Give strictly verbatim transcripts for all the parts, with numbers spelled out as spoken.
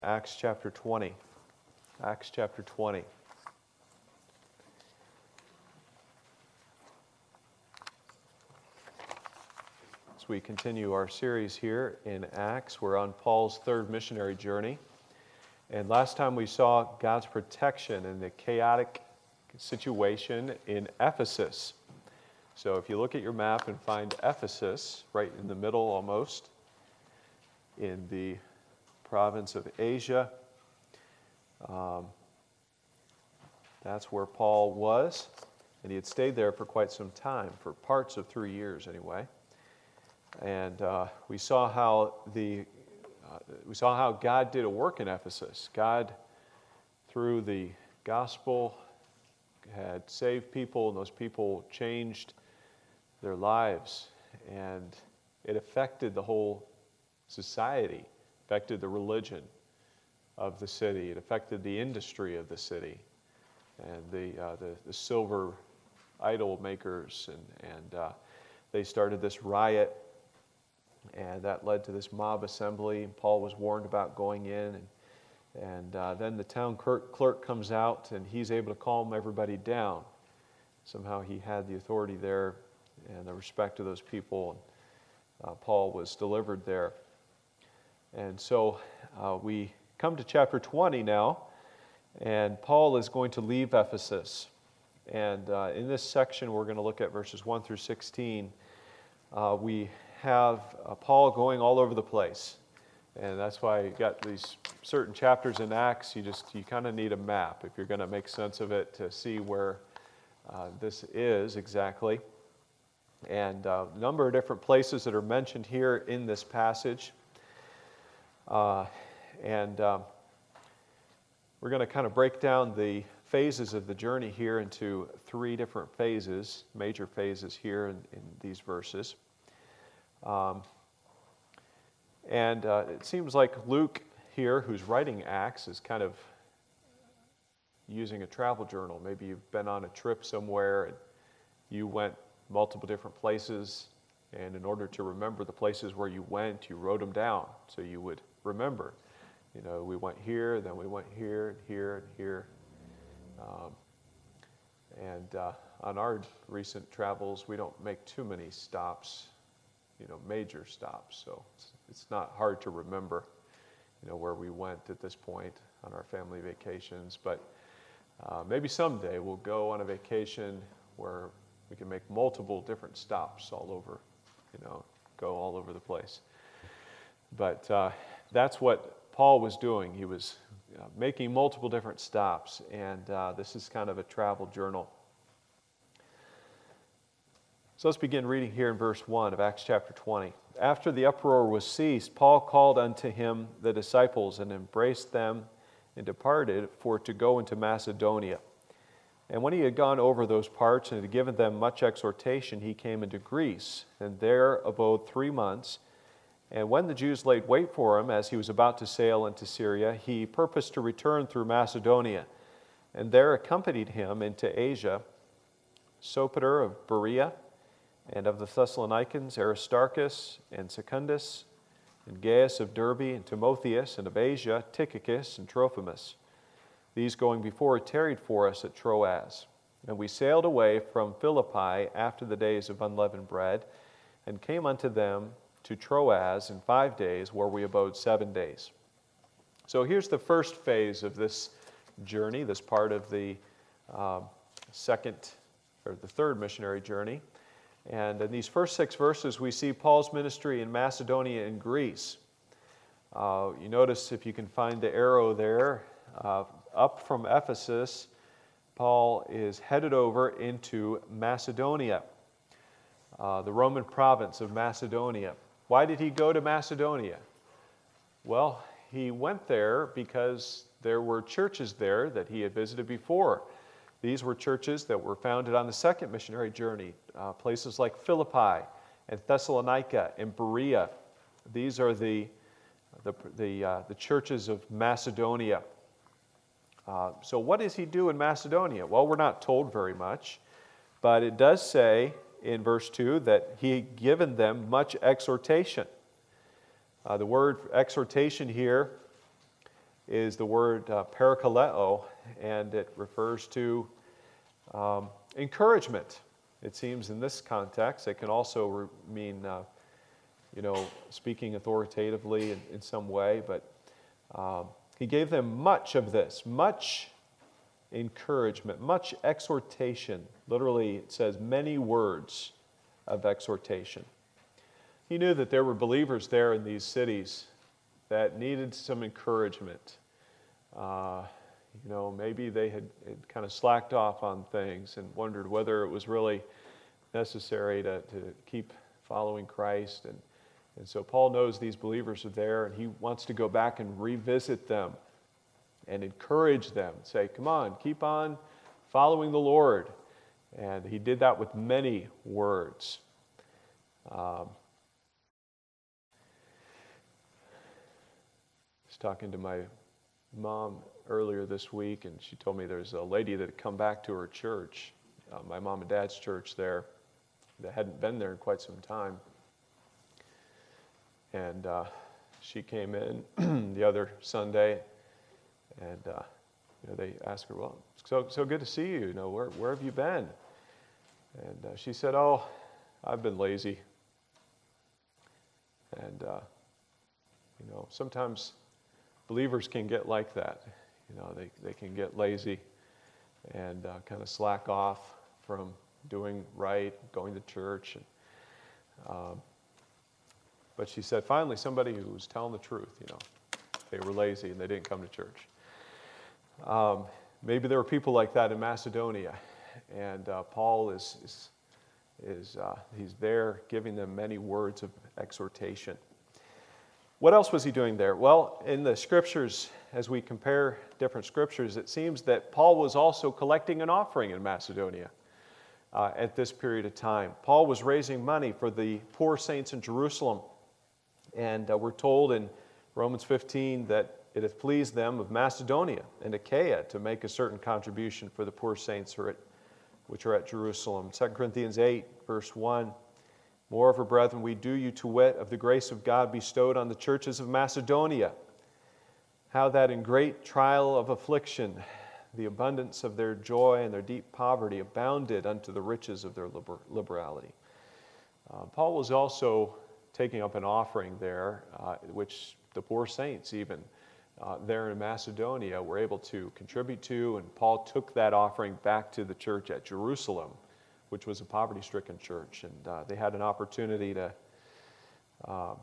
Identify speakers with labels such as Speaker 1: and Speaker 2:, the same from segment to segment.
Speaker 1: Acts chapter twenty. Acts chapter twenty. As we continue our series here in Acts, we're on Paul's third missionary journey. And last time we saw God's protection in the chaotic situation in Ephesus. So if you look at your map and find Ephesus, right in the middle almost, in the province of Asia, um, that's where Paul was, and he had stayed there for quite some time, for parts of three years anyway. And uh, we saw how the uh, we saw how God did a work in Ephesus. God, through the gospel, had saved people, and those people changed their lives, and it affected the whole society. Affected the religion of the city. It affected the industry of the city, and the uh, the, the silver idol makers, and and uh, they started this riot, and that led to this mob assembly. And Paul was warned about going in, and and uh, then the town clerk, clerk comes out, and he's able to calm everybody down. Somehow he had the authority there and the respect of those people. And, uh, Paul was delivered there. And so uh, we come to chapter twenty now, and Paul is going to leave Ephesus. And uh, in this section, we're going to look at verses one through sixteen. Uh, we have uh, Paul going all over the place. And that's why you got these certain chapters in Acts. You just, you kind of need a map if you're going to make sense of it to see where uh, this is exactly. And uh, a number of different places that are mentioned here in this passage. Uh, and um, we're going to kind of break down the phases of the journey here into three different phases, major phases here in, in these verses. Um, and uh, it seems like Luke here, who's writing Acts, is kind of using a travel journal. Maybe you've been on a trip somewhere and you went multiple different places, and in order to remember the places where you went, you wrote them down so you would remember. You know, we went here, then we went here, and here, and here. Um, and uh, on our recent travels, we don't make too many stops, you know, major stops. So it's, it's not hard to remember, you know, where we went at this point on our family vacations. But uh, maybe someday we'll go on a vacation where we can make multiple different stops all over, you know, go all over the place. But uh, that's what Paul was doing. He was uh, making multiple different stops, and uh, this is kind of a travel journal. So let's begin reading here in verse one of Acts chapter twenty. After the uproar was ceased, Paul called unto him the disciples and embraced them and departed for to go into Macedonia. And when he had gone over those parts and had given them much exhortation, he came into Greece, and there abode three months. And when the Jews laid wait for him, as he was about to sail into Syria, he purposed to return through Macedonia. And there accompanied him into Asia Sopater of Berea, and of the Thessalonians Aristarchus and Secundus, and Gaius of Derbe, and Timotheus, and of Asia Tychicus and Trophimus. These going before tarried for us at Troas. And we sailed away from Philippi after the days of unleavened bread, and came unto them to Troas in five days, where we abode seven days. So here's the first phase of this journey, this part of the uh, second, or the third missionary journey. And in these first six verses, we see Paul's ministry in Macedonia and Greece. Uh, you notice, if you can find the arrow there, uh, up from Ephesus, Paul is headed over into Macedonia, uh, the Roman province of Macedonia. Why did he go to Macedonia? Well, he went there because there were churches there that he had visited before. These were churches that were founded on the second missionary journey, uh, places like Philippi and Thessalonica and Berea. These are the, the, the, uh, the churches of Macedonia. Uh, so what does he do in Macedonia? Well, we're not told very much, but it does say in verse two that he had given them much exhortation. Uh, the word exhortation here is the word uh, parakaleo, and it refers to um, encouragement. It seems in this context, it can also re- mean, uh, you know, speaking authoritatively in, in some way, but um, he gave them much of this, much encouragement, much exhortation. Literally, it says many words of exhortation. He knew that there were believers there in these cities that needed some encouragement. Uh, you know, maybe they had, had kind of slacked off on things and wondered whether it was really necessary to, to keep following Christ. And, and so Paul knows these believers are there, and he wants to go back and revisit them and encourage them. Say, come on, keep on following the Lord. And he did that with many words. Um, I was talking to my mom earlier this week, and she told me there's a lady that had come back to her church, uh, my mom and dad's church there, that hadn't been there in quite some time. And uh, she came in the other Sunday, and uh, you know, they asked her, well, so so good to see you. You know, where where have you been? And uh, she said, oh, I've been lazy. And uh, you know, sometimes believers can get like that. You know, they, they can get lazy and uh, kind of slack off from doing right, going to church. And, um, but she said, finally, somebody who was telling the truth, you know, they were lazy and they didn't come to church. Um, maybe there were people like that in Macedonia, and uh, Paul is, is, is uh, he's there giving them many words of exhortation. What else was he doing there? Well, in the scriptures, as we compare different scriptures, it seems that Paul was also collecting an offering in Macedonia uh, at this period of time. Paul was raising money for the poor saints in Jerusalem, and uh, we're told in Romans fifteen that it hath pleased them of Macedonia and Achaia to make a certain contribution for the poor saints who are at, which are at Jerusalem. Second Corinthians eight, verse one, moreover, brethren, we do you to wit of the grace of God bestowed on the churches of Macedonia, how that in great trial of affliction, the abundance of their joy and their deep poverty abounded unto the riches of their liber- liberality. Uh, Paul was also taking up an offering there, uh, which the poor saints even uh, there in Macedonia were able to contribute to, and Paul took that offering back to the church at Jerusalem, which was a poverty-stricken church, and uh, they had an opportunity to uh,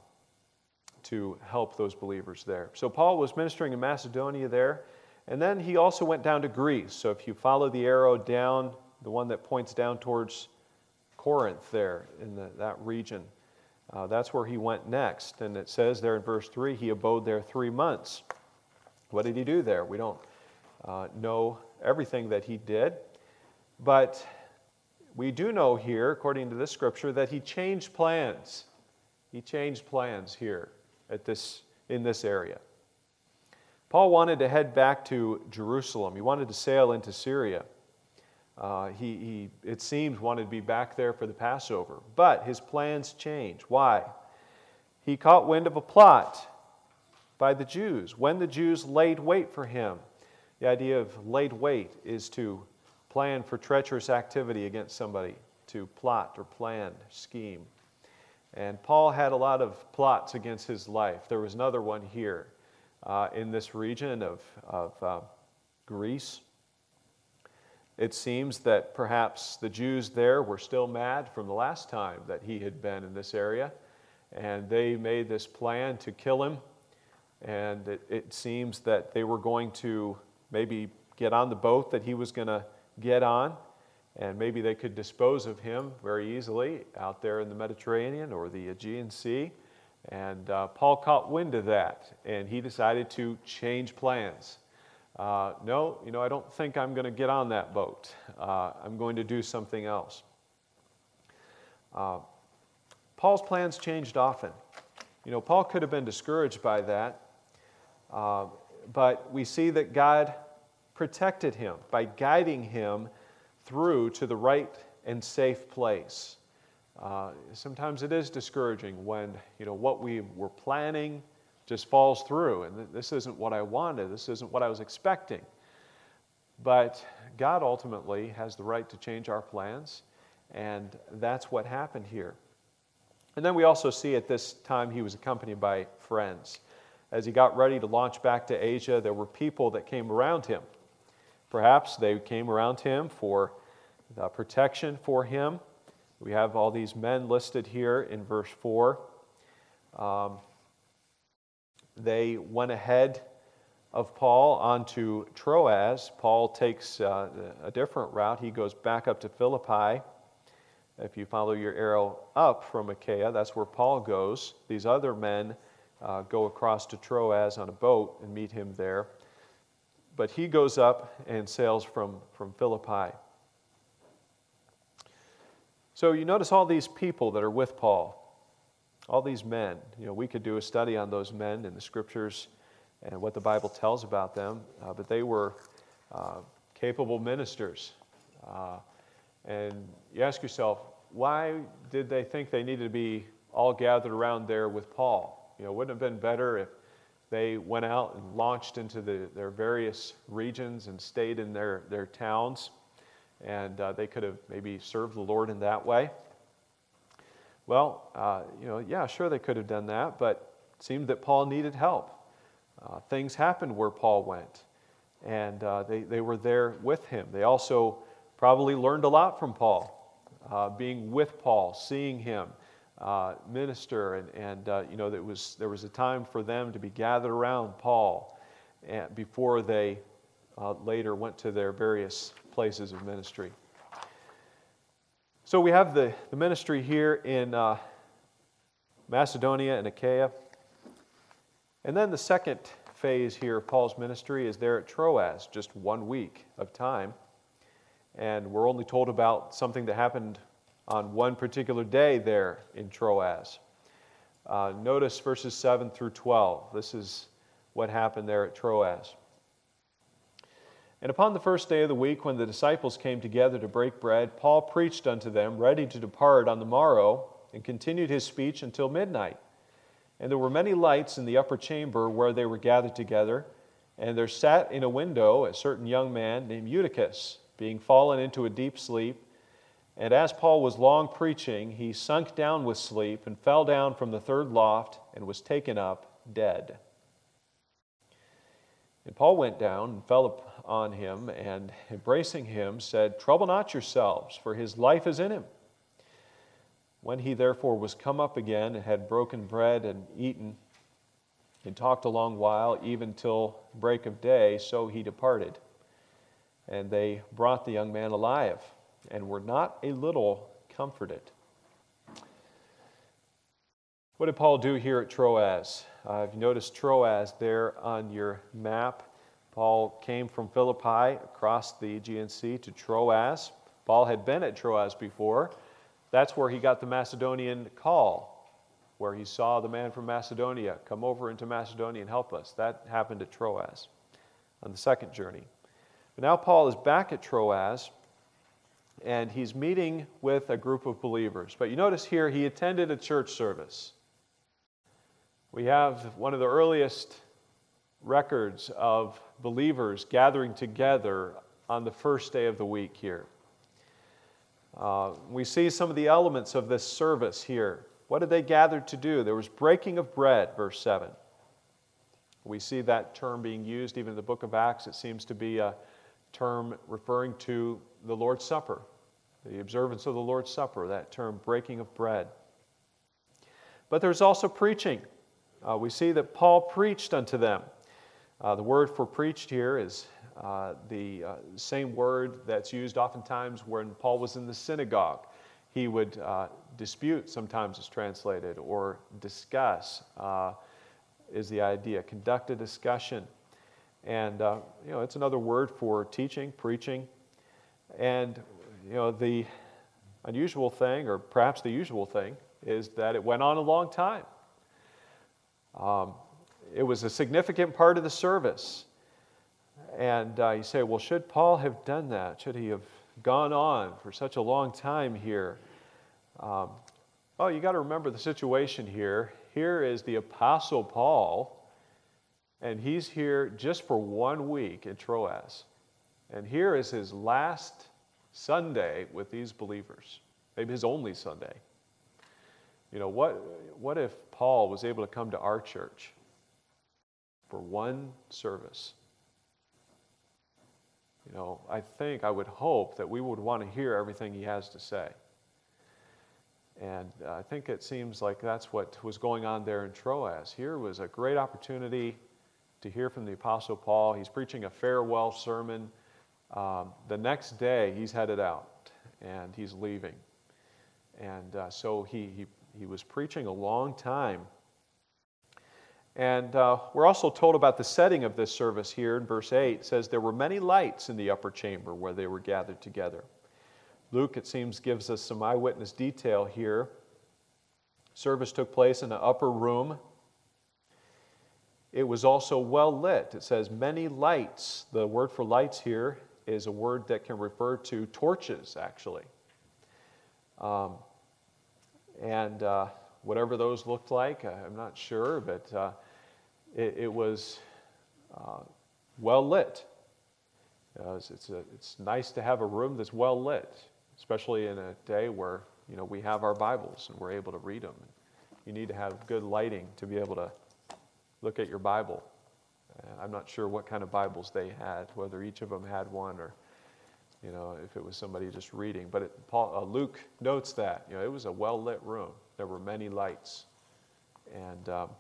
Speaker 1: to help those believers there. So Paul was ministering in Macedonia there, and then he also went down to Greece. So if you follow the arrow down, the one that points down towards Corinth there in the, that region, uh, that's where he went next. And it says there in verse three, he abode there three months. What did he do there? We don't uh, know everything that he did, but we do know here, according to this scripture, that he changed plans. He changed plans here at this in this area. Paul wanted to head back to Jerusalem. He wanted to sail into Syria. Uh, he, he, it seems, wanted to be back there for the Passover. But his plans changed. Why? He caught wind of a plot by the Jews when the Jews laid wait for him. The idea of laid wait is to plan for treacherous activity against somebody, to plot or plan, scheme. And Paul had a lot of plots against his life. There was another one here uh, in this region of, of uh, Greece. It seems that perhaps the Jews there were still mad from the last time that he had been in this area, and they made this plan to kill him. And it, it seems that they were going to maybe get on the boat that he was going to get on, and maybe they could dispose of him very easily out there in the Mediterranean or the Aegean Sea. And uh, Paul caught wind of that, and he decided to change plans. Uh, no, you know, I don't think I'm going to get on that boat. Uh, I'm going to do something else. Uh, Paul's plans changed often. You know, Paul could have been discouraged by that, uh, but we see that God protected him by guiding him through to the right and safe place. Uh, sometimes it is discouraging when, you know, what we were planning just falls through, and this isn't what I wanted, this isn't what I was expecting. But God ultimately has the right to change our plans, and that's what happened here. And then we also see at this time he was accompanied by friends. As he got ready to launch back to Asia, there were people that came around him. Perhaps they came around him for the protection for him. We have all these men listed here in verse four. Um, they went ahead of Paul onto Troas. Paul takes uh, a different route. He goes back up to Philippi. If you follow your arrow up from Achaia, that's where Paul goes. These other men uh, go across to Troas on a boat and meet him there. But he goes up and sails from, from Philippi. So you notice all these people that are with Paul, all these men. You know, we could do a study on those men in the Scriptures and what the Bible tells about them, uh, but they were uh, capable ministers. Uh, and you ask yourself, why did they think they needed to be all gathered around there with Paul? You know, wouldn't it have been better if they went out and launched into the, their various regions and stayed in their, their towns, and uh, they could have maybe served the Lord in that way? Well, uh, you know, yeah, sure they could have done that, but it seemed that Paul needed help. Uh, things happened where Paul went, and uh, they, they were there with him. They also probably learned a lot from Paul, uh, being with Paul, seeing him uh, minister, and, and uh, you know, there was, there was a time for them to be gathered around Paul and before they uh, later went to their various places of ministry. So we have the, the ministry here in uh, Macedonia and Achaia. And then the second phase here of Paul's ministry is there at Troas, just one week of time. And we're only told about something that happened on one particular day there in Troas. Uh, notice verses seven through twelve. This is what happened there at Troas. And upon the first day of the week, when the disciples came together to break bread, Paul preached unto them, ready to depart on the morrow, and continued his speech until midnight. And there were many lights in the upper chamber where they were gathered together, and there sat in a window a certain young man named Eutychus, being fallen into a deep sleep. And as Paul was long preaching, he sunk down with sleep, and fell down from the third loft, and was taken up dead. And Paul went down and fell on him, and embracing him, said, Trouble not yourselves, for his life is in him. When he therefore was come up again, and had broken bread and eaten, and talked a long while, even till break of day, so he departed. And they brought the young man alive, and were not a little comforted. What did Paul do here at Troas? Uh, if you notice Troas there on your map, Paul came from Philippi across the Aegean Sea to Troas. Paul had been at Troas before. That's where he got the Macedonian call, where he saw the man from Macedonia come over into Macedonia and help us. That happened at Troas on the second journey. But now Paul is back at Troas, and he's meeting with a group of believers. But you notice here he attended a church service. We have one of the earliest records of believers gathering together on the first day of the week here. Uh, we see some of the elements of this service here. What did they gather to do? There was breaking of bread, verse seven. We see that term being used even in the book of Acts. It seems to be a term referring to the Lord's Supper, the observance of the Lord's Supper, that term breaking of bread. But there's also preaching. Uh, we see that Paul preached unto them. Uh, the word for preached here is uh, the uh, same word that's used oftentimes when Paul was in the synagogue. He would uh, dispute, sometimes it's translated, or discuss uh, is the idea, conduct a discussion. And, uh, you know, it's another word for teaching, preaching. And, you know, the unusual thing, or perhaps the usual thing, is that it went on a long time. Um, it was a significant part of the service. And uh, you say, well, should Paul have done that? Should he have gone on for such a long time here? Um, oh, you got to remember the situation here. Here is the Apostle Paul And he's here just for one week in Troas. And here is his last Sunday with these believers, maybe his only Sunday. You know, what, what if Paul was able to come to our church for one service? You know, I think, I would hope that we would want to hear everything he has to say. And uh, I think it seems like that's what was going on there in Troas. Here was a great opportunity to hear from the Apostle Paul. He's preaching a farewell sermon. Um, the next day, he's headed out, and he's leaving. And uh, so he, he, he was preaching a long time. And uh, we're also told about the setting of this service here in verse eight. It says, there were many lights in the upper chamber where they were gathered together. Luke, it seems, gives us some eyewitness detail here. Service took place in an upper room. It was also well lit. It says many lights. The word for lights here is a word that can refer to torches, actually. Um, and uh, whatever those looked like, I'm not sure, but uh, it, it was uh, well lit. Uh, it's, it's, a, it's nice to have a room that's well lit, especially in a day where, you know, we have our Bibles and we're able to read them. You need to have good lighting to be able to look at your Bible. Uh, I'm not sure what kind of Bibles they had, whether each of them had one or, you know, if it was somebody just reading. But it, Paul, uh, Luke notes that, you know, it was a well-lit room. There were many lights. And, um,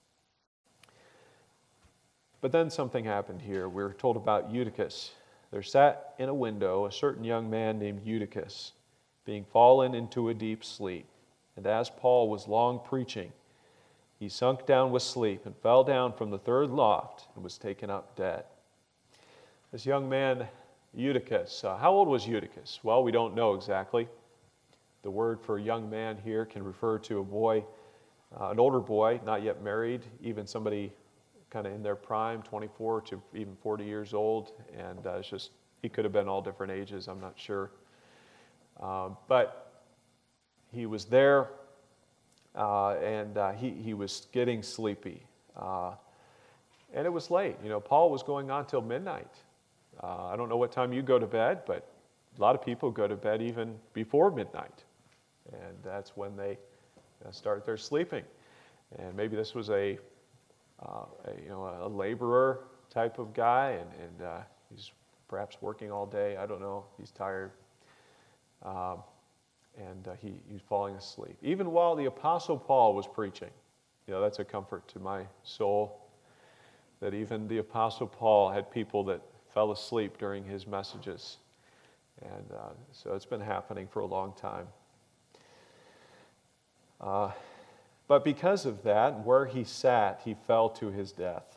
Speaker 1: but then something happened here. We're told about Eutychus. There sat in a window a certain young man named Eutychus, being fallen into a deep sleep. And as Paul was long preaching, he sunk down with sleep and fell down from the third loft and was taken up dead. This young man, Eutychus, uh, how old was Eutychus? Well, we don't know exactly. The word for young man here can refer to a boy, uh, an older boy, not yet married, even somebody kind of in their prime, twenty-four to even forty years old. And uh, it's just, he could have been all different ages, I'm not sure. Uh, but he was there. Uh, and uh, he, he was getting sleepy. Uh, and it was late. You know, Paul was going on till midnight. Uh, I don't know what time you go to bed, but a lot of people go to bed even before midnight. And that's when they uh, start their sleeping. And maybe this was a, uh, a you know, a laborer type of guy, and, and uh, he's perhaps working all day. I don't know. He's tired. Um, And uh, he, he was falling asleep. Even while the Apostle Paul was preaching, you know, that's a comfort to my soul, that even the Apostle Paul had people that fell asleep during his messages. And uh, so it's been happening for a long time. Uh, but because of that, where he sat, he fell to his death.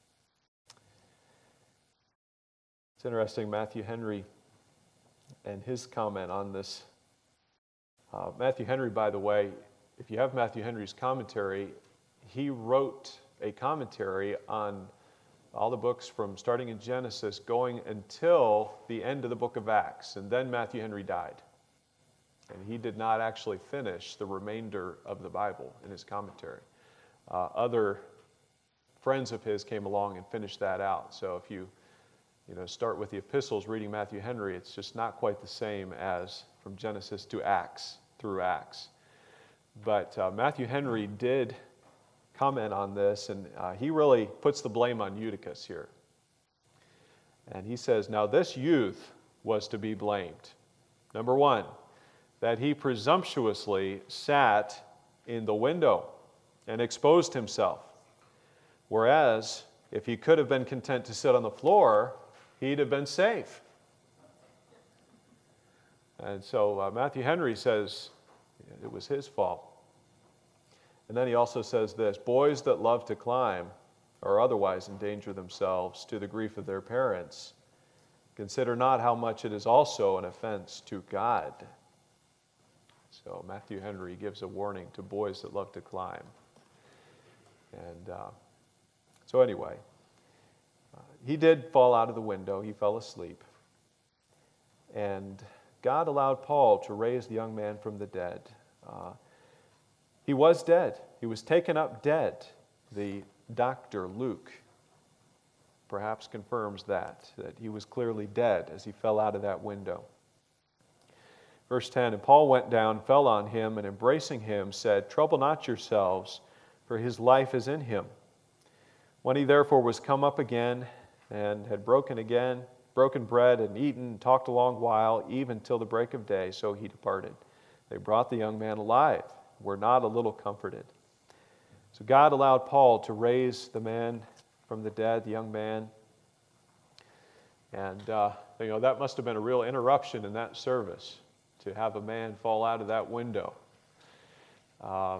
Speaker 1: It's interesting, Matthew Henry and his comment on this. Uh, Matthew Henry, by the way, if you have Matthew Henry's commentary, he wrote a commentary on all the books from starting in Genesis going until the end of the book of Acts. And then Matthew Henry died. And he did not actually finish the remainder of the Bible in his commentary. Uh, other friends of his came along and finished that out. So if you, you know, start with the epistles reading Matthew Henry, it's just not quite the same as from Genesis to Acts, through Acts. But uh, Matthew Henry did comment on this, and uh, he really puts the blame on Eutychus here. And he says, now this youth was to be blamed. Number one, that he presumptuously sat in the window and exposed himself. Whereas, if he could have been content to sit on the floor, he'd have been safe. And so uh, Matthew Henry says it was his fault. And then he also says this, boys that love to climb or otherwise endanger themselves to the grief of their parents, consider not how much it is also an offense to God. So Matthew Henry gives a warning to boys that love to climb. And uh, so anyway, uh, he did fall out of the window. He fell asleep. And God allowed Paul to raise the young man from the dead. Uh, he was dead. He was taken up dead. The doctor, Luke, perhaps confirms that, that he was clearly dead as he fell out of that window. Verse ten, and Paul went down, fell on him, and embracing him said, trouble not yourselves, for his life is in him. When he therefore was come up again, and had broken again, broken bread, and eaten, and talked a long while, even till the break of day, so he departed. They brought the young man alive, were not a little comforted. So God allowed Paul to raise the man from the dead, the young man. And, uh, you know, that must have been a real interruption in that service, to have a man fall out of that window. Uh,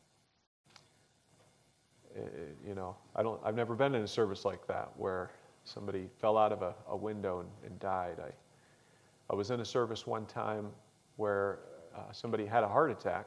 Speaker 1: you know, I don't, I've never been in a service like that where somebody fell out of a, a window and, and died. I, I was in a service one time where uh, somebody had a heart attack.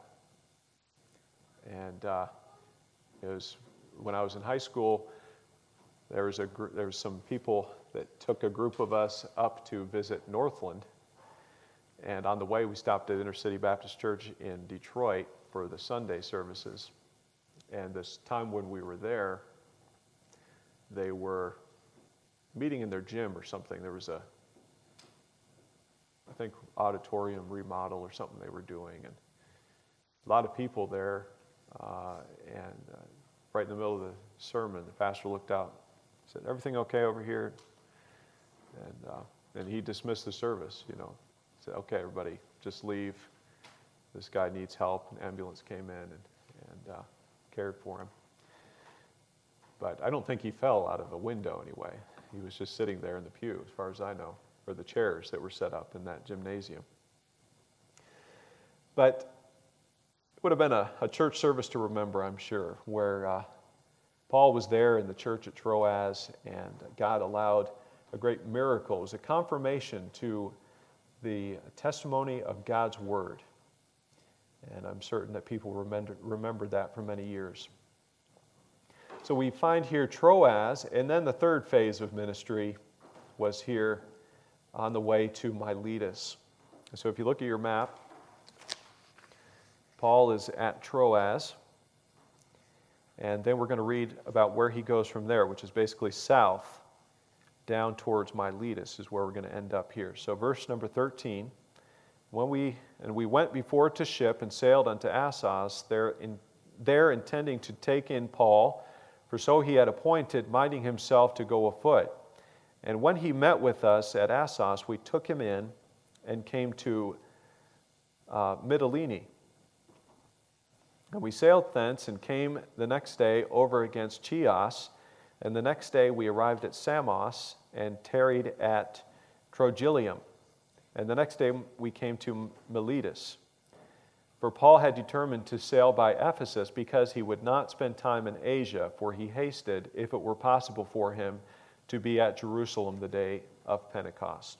Speaker 1: And uh, it was when I was in high school, there was, a gr- there was some people that took a group of us up to visit Northland. And on the way, we stopped at Intercity Baptist Church in Detroit for the Sunday services. And this time when we were there, they were meeting in their gym or something. There was a, I think, auditorium remodel or something they were doing. And a lot of people there. Uh, and uh, right in the middle of the sermon, the pastor looked out and said, everything okay over here? And, uh, and he dismissed the service, you know. Said, okay, everybody, just leave. This guy needs help. An ambulance came in and, and uh, cared for him. But I don't think he fell out of a window anyway. He was just sitting there in the pew, as far as I know, or the chairs that were set up in that gymnasium. But it would have been a, a church service to remember, I'm sure, where uh, Paul was there in the church at Troas, and God allowed a great miracle. It was a confirmation to the testimony of God's word. And I'm certain that people remember, remember that for many years. So we find here Troas, and then the third phase of ministry was here on the way to Miletus. So if you look at your map, Paul is at Troas, and then we're going to read about where he goes from there, which is basically south down towards Miletus is where we're going to end up here. So verse number thirteen, when we and we went before to ship and sailed unto Assos, there, in, there intending to take in Paul, for so he had appointed, minding himself to go afoot. And when he met with us at Assos, we took him in and came to uh, Mytilene. And we sailed thence and came the next day over against Chios, and the next day we arrived at Samos and tarried at Trogyllium. And the next day we came to Miletus. For Paul had determined to sail by Ephesus because he would not spend time in Asia, for he hasted, if it were possible for him, to be at Jerusalem the day of Pentecost.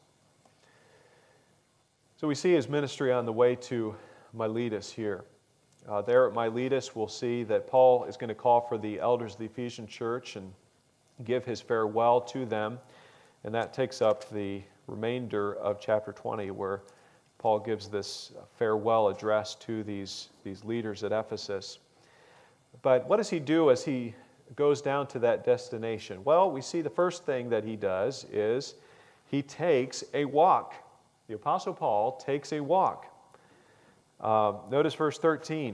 Speaker 1: So we see his ministry on the way to Miletus here. Uh, there at Miletus, we'll see that Paul is going to call for the elders of the Ephesian church and give his farewell to them. And that takes up the remainder of chapter twenty, where Paul gives this farewell address to these, these leaders at Ephesus. But what does he do as he goes down to that destination? Well, we see the first thing that he does is he takes a walk. The Apostle Paul takes a walk. Uh, notice verse thirteen.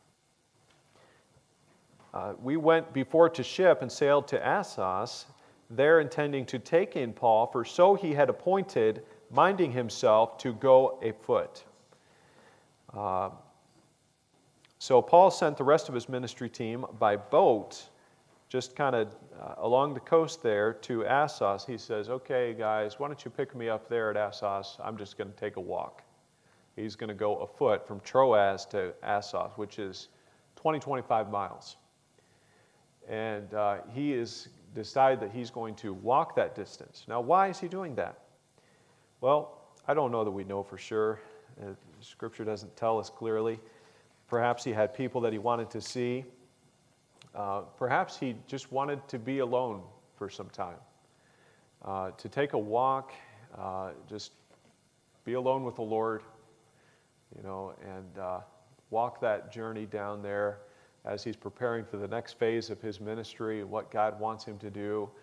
Speaker 1: Uh, we went before to ship and sailed to Assos, there intending to take in Paul, for so he had appointed, minding himself to go afoot. Uh, so Paul sent the rest of his ministry team by boat, just kind of uh, along the coast there to Assos. He says, okay, guys, why don't you pick me up there at Assos? I'm just going to take a walk. He's going to go afoot from Troas to Assos, which is twenty, twenty-five miles. And uh, he has decided that he's going to walk that distance. Now, why is he doing that? Well, I don't know that we know for sure. Uh, Scripture doesn't tell us clearly. Perhaps he had people that he wanted to see. Uh, perhaps he just wanted to be alone for some time. Uh, to take a walk, uh, just be alone with the Lord, you know, and uh, walk that journey down there as he's preparing for the next phase of his ministry and what God wants him to do.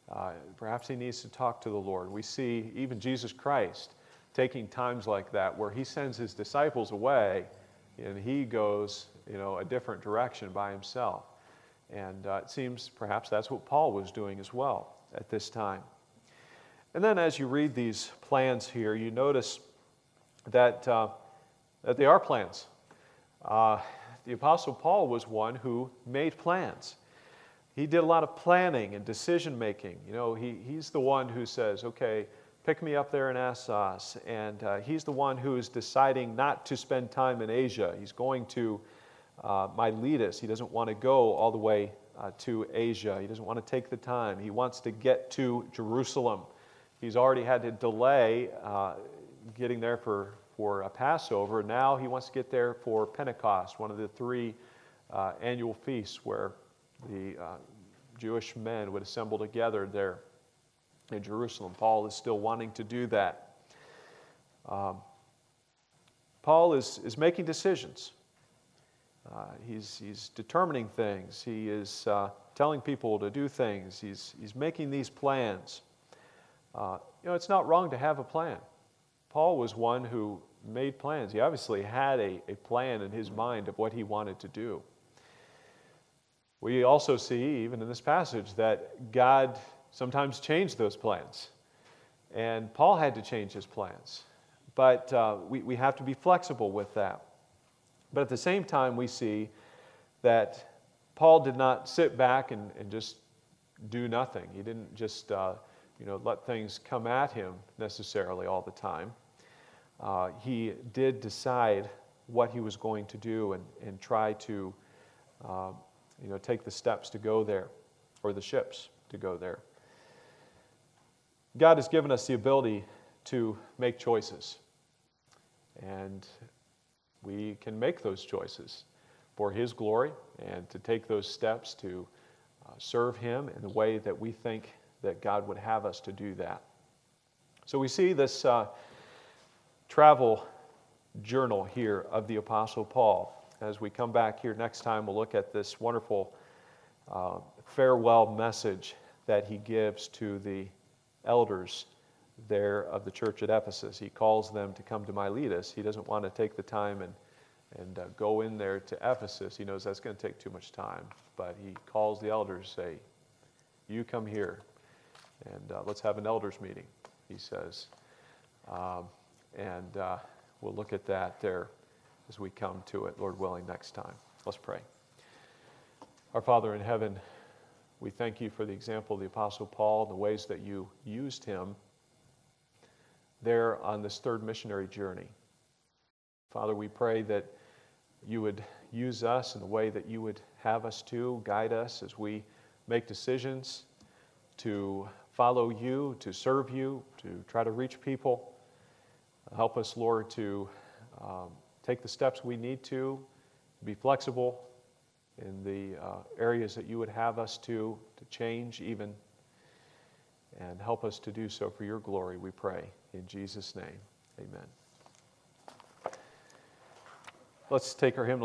Speaker 1: Uh, perhaps he needs to talk to the Lord. We see even Jesus Christ taking times like that where he sends his disciples away and he goes, you know, a different direction by himself. And uh, it seems perhaps that's what Paul was doing as well at this time. And then as you read these plans here, you notice that, uh, that they are plans. Uh, the Apostle Paul was one who made plans. He did a lot of planning and decision-making. You know, he, he's the one who says, okay, pick me up there in Assos. And uh, he's the one who is deciding not to spend time in Asia. He's going to uh, Miletus. He doesn't want to go all the way uh, to Asia. He doesn't want to take the time. He wants to get to Jerusalem. He's already had to delay uh, getting there for, for a Passover. Now he wants to get there for Pentecost, one of the three uh, annual feasts where the uh, Jewish men would assemble together there in Jerusalem. Paul is still wanting to do that. Um, Paul is, is making decisions. Uh, he's, he's determining things. He is uh, telling people to do things. He's, he's making these plans. Uh, you know, it's not wrong to have a plan. Paul was one who made plans. He obviously had a, a plan in his mind of what he wanted to do. We also see, even in this passage, that God sometimes changed those plans. And Paul had to change his plans. But uh, we, we have to be flexible with that. But at the same time, we see that Paul did not sit back and, and just do nothing. He didn't just uh, you know, let things come at him necessarily all the time. Uh, he did decide what he was going to do and, and try to uh, you know, take the steps to go there, or the ships to go there. God has given us the ability to make choices. And we can make those choices for His glory and to take those steps to uh, serve Him in the way that we think that God would have us to do that. So we see this uh, travel journal here of the Apostle Paul. As we come back here next time, we'll look at this wonderful uh, farewell message that he gives to the elders there of the church at Ephesus. He calls them to come to Miletus. He doesn't want to take the time and, and uh, go in there to Ephesus. He knows that's going to take too much time. But he calls the elders, say, you come here and uh, let's have an elders meeting, he says. Um, and uh, we'll look at that there as we come to it, Lord willing, next time. Let's pray. Our Father in heaven, we thank you for the example of the Apostle Paul and the ways that you used him there on this third missionary journey. Father, we pray that you would use us in the way that you would have us to, guide us as we make decisions to follow you, to serve you, to try to reach people. Help us, Lord, to um, take the steps we need to, be flexible in the uh, areas that you would have us to, to change even, and help us to do so for your glory, we pray. In Jesus' name, amen. Let's take our hymnal.